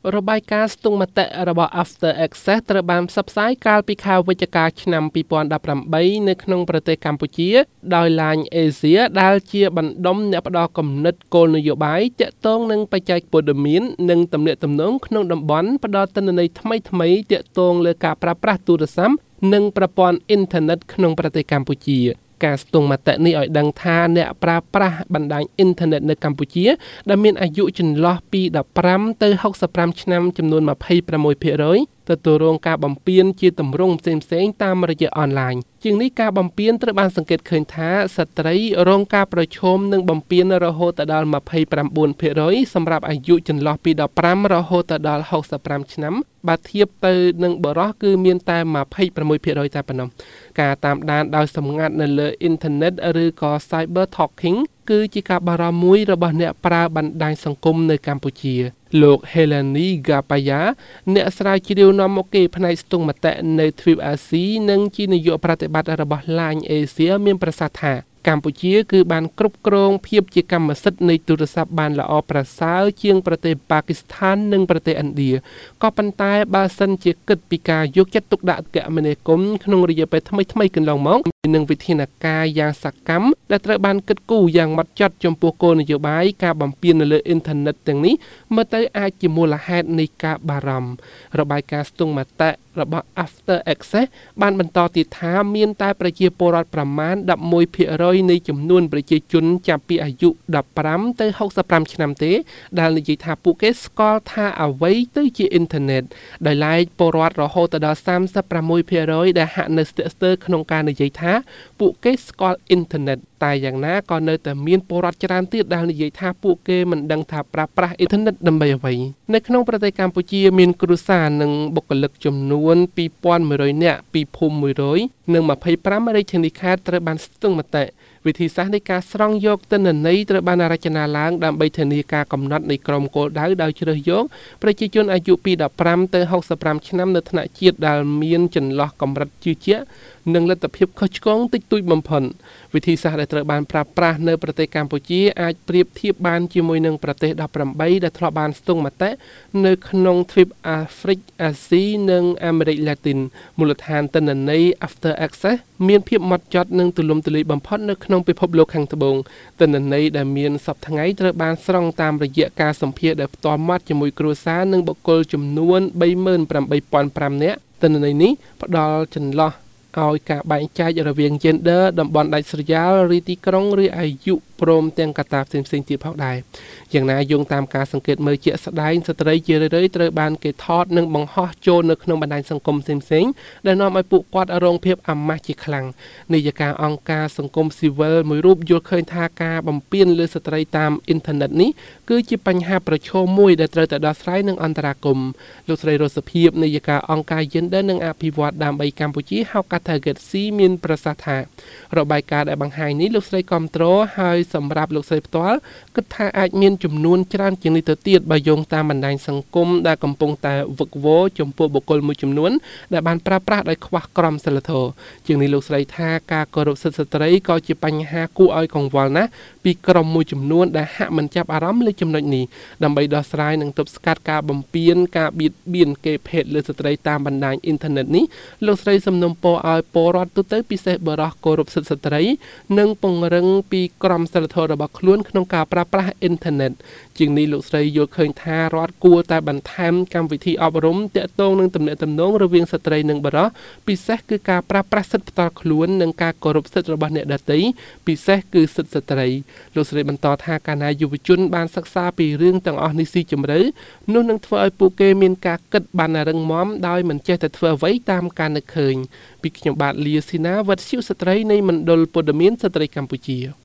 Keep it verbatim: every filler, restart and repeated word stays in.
របាយការណ៍ស្ទង់មតិរបស់ After Access ត្រូវបានផ្សព្វផ្សាយកាលពីខែវិច្ឆិកាឆ្នាំពីរពាន់ដប់ប្រាំបីនៅក្នុងប្រទេសកម្ពុជាដោយ Line Asia ដែលជាបណ្ដុំអ្នកផ្ដល់គំនិតគោលនយោបាយទាក់ទងនឹងបច្ចេកព័ត៌មាននិងទំនាក់ទំនងក្នុងតំបន់ផ្ដល់ទិន្នន័យថ្មីៗទាក់ទងលើការប្រើប្រាស់ទូរស័ព្ទនិងប្រព័ន្ធអ៊ីនធឺណិតក្នុងប្រទេសកម្ពុជាការស្ទង់មតិនេះឲ្យដឹងថាអ្នកប្រើប្រាស់បណ្ដាញអ៊ីនធឺណិតនៅកម្ពុជាដែលមានអាយុចន្លោះពីដប់ប្រាំទៅហុកសិបប្រាំឆ្នាំចំនួនម្ភៃប្រាំមួយភាគរយទទួលរងការបំពានជាទម្រង់ផ្សេងៗតាមរយៈអនឡាញជាងនេះការបំពានត្រូវបានសង្កេតឃើញថាស្ត្រីរងការប្រឈមនឹងបំពានរហូតដល់ម្ភៃប្រាំបួនភាគរយសម្រាប់អាយុចន្លោះពីដប់ប្រាំរហូតដល់ហុកសិបប្រាំឆ្នាំបើធៀបទៅនឹងបុរសគឺមានតែម្ភៃប្រាំមួយភាគរយតែប៉ុណ្ណោះការតាមដានដោយសម្ងាត់នៅលើអ៊ីនធឺណិតឬក៏ Cyber Talking គឺជាការបារម្ភមួយរបស់អ្នកប្រើបណ្ដាញសង្គមនៅកម្ពុជាលោក Helani Gapaya អ្នកស្រាវជ្រាវនាំមុខគេផ្នែកស្ទង់មតិនៅទ្វីបអាស៊ីនិងជានាយកប្រតិបត្តិរបស់ Line Asia មានប្រសាសន៍ថាកម្ពុជាគឺបានគ្រប់គ្រងភាពជាកម្មសិទ្ធិនៃទូរស័ព្ទបានល្អប្រសើរជាងប្រទេសប៉ាគីស្ថាននិងប្រទេសឥណ្ឌាក៏ប៉ុន្តែបើសិនជាគិតពីការយកចិត្តទុកដាក់គមនាគមន៍ក្នុងរយៈពេលថ្មីៗកន្លងមកនិងវិធានការយ៉ាងសកម្មដែលត្រូវបានគិតគូរយ៉ាងម៉ត់ចត់ចំពោះគោលនយោបាយការបំពាននៅលើអ៊ីនធឺណិតទាំងនេះមើលទៅអាចជាមូលហេតុនៃការបារម្ភរបាយការណ៍ស្ទង់មតិរបស់ After Access បានបន្តទៀតថាមានតែប្រជាពលរដ្ឋប្រមាណដប់មួយភាគរយនៃចំនួនប្រជាជនចាប់ពីអាយុដប់ប្រាំទៅហុកសិបប្រាំឆ្នាំទេដែលនិយាយថាពួកគេស្គាល់ថាអ្វីទៅជាអ៊ីនធឺណិតដោយឡែកពលរដ្ឋរហូតដល់សាមសិបប្រាំមួយភាគរយដែលហាក់នៅស្ទាក់ស្ទើរក្នុងការនិយាយថាពួកគេស្គាល់អ៊ីនធឺណិតតែយ៉ាងណាក៏នៅតែមានពលរដ្ឋច្រើនទៀតដែលនិយាយថាពួកគេមិនដឹងថាប្រើប្រាស់អ៊ីនធឺណិតដើម្បីអ្វីនៅក្នុងប្រទេសកម្ពុជាមានគ្រួសារនិងបុគ្គលិកចំនួនពីរពាន់មួយរយនាក់ពីភូមិមួយរយនិងម្ភៃប្រាំរាជធានីខេត្តត្រូវបានស្ទង់មតិវិធីសាស្ត្រនៃការស្រង់យកទិន្នន័យត្រូវបានរចនាឡើងដើម្បីធានាការកំណត់នៃក្រុមគោលដៅដោយជ្រើសយកប្រជាជនអាយុពីដប់ប្រាំទៅហុកសិបប្រាំឆ្នាំនៅថ្នាក់ជាតិដែលមានចន្លោះកម្រិតជឿជាក់និងលទ្ធភាពខុសឆ្គងតិចតួចបំផុតវិធីសាស្ត្រដែលត្រូវបានប្រើប្រាស់នៅប្រទេសកម្ពុជាអាចប្រៀបធៀបបានជាមួយនឹងប្រទេសដប់ប្រាំបីដែលធ្លាប់បានស្ទង់មតិនៅក្នុងទ្វីបអាហ្វ្រិកអាស៊ីនិងអាមេរិកឡាទីនមូលដ្ឋានទិន្នន័យ After Access មានភាពហ្មត់ចត់និងទូលំទូលាយបំផុតនៅក្នុងពិភពលោកខាងត្បូងទិន្នន័យដែលមានសប្តាហ៍ថ្ងៃត្រូវបានស្រង់តាមរយៈការសម្ភាសន៍ដោយផ្ទាល់មាត់ជាមួយគ្រួសារនិងបុគ្គលចំនួនបីម៉ឺនប្រាំបីពាន់ប្រាំនាក់ទិន្នន័យនេះផ្ដល់ចន្លោះឲ្យការបែងចែករវាង gender តំបន់ដាច់ស្រយាលឬទីក្រុងឬអាយុព្រមទាំងកត្តាផ្សេងៗទៀតផងដែរយ៉ាងណាយោងតាមការសង្កេតមើលជាក់ស្ដែងស្ត្រីជារឿយៗត្រូវបានគេថតនិងបង្ហោះចូលនៅក្នុងបណ្ដាញសង្គមផ្សេងៗដែលនាំឲ្យពួកគាត់រងភាពអាម៉ាស់ជាខ្លាំងនាយិកាអង្គការសង្គមស៊ីវិលមួយរូបយល់ឃើញថាការបំពានលើស្ត្រីតាមអ៊ីនធឺណិតនេះគឺជាបញ្ហាប្រឈមមួយដែលត្រូវតែដោះស្រាយនឹងអន្តរាគមន៍លោកស្រីរស់សុភីបនាយិកាអង្គការ Gender និងអភិវឌ្ឍដើម្បីកម្ពុជាហៅកាត់ថា Get C មានប្រសាសន៍ថារបាយការណ៍ដែលបង្ហាញនេះលោកស្រីគាំទ្រហើយសម្រាប់លោកស្រីផ្ទាល់គិតថាអាចមានចំនួនច្រើនជាងនេះទៅទៀតបើយោងតាមបណ្ដាញសង្គមដែលកំពុងតែវឹកវរចំពោះបុគ្គលមួយចំនួនដែលបានប្រើប្រាស់ដោយខ្វះក្រមសីលធម៌ជាងនេះលោកស្រីថាការគោរពសិទ្ធិស្ត្រីក៏ជាបញ្ហាគួរឲ្យកង្វល់ណាស់ពីក្រុមមួយចំនួនដែលហាក់មិនចាប់អារម្មណ៍លើចំណុចនេះដើម្បីដោះស្រាយនិងទប់ស្កាត់ការបំពានការបៀតបៀនគេភេទលើស្ត្រីតាមបណ្ដាញអ៊ីនធឺណិតនេះលោកស្រីសំណូមពរឲ្យពលរដ្ឋទូទៅពិសេសបុរសគោរពសិទ្ធិស្ត្រីនិងពង្រឹងពីក្រមសីលធម៌របស់ខ្លួនក្នុងការប្រើប្រាស់អ៊ីនធឺណិតជាងនេះលោកស្រីយល់ឃើញថារដ្ឋគួរតែបន្ថែមកម្មវិធីអប់រំទាក់ទងនឹងទំនាក់ទំនងរវាងស្ត្រីនិងបុរសពិសេសគឺការប្រើប្រាស់សិទ្ធិផ្ទាល់ខ្លួននិងការគោរពសិទ្ធិរបស់អ្នកដទៃពិសេសគឺសិទ្ធិស្ត្រីលោកស្រីបន្តថាកាលណាយុវជនបានសិក្សាពីរឿងទាំងអស់នេះស៊ីជម្រៅនោះនឹងធ្វើឲ្យពួកគេមានការគិតបានរឹងមាំដោយមិនចេះតែធ្វើអ្វីតាមការនឹកឃើញពីខ្ញុំបាទលាស៊ីណាវត្តជិវស្ត្រីនៃមណ្ឌលព័ត៌មានស្ត្រីកម្ពុជា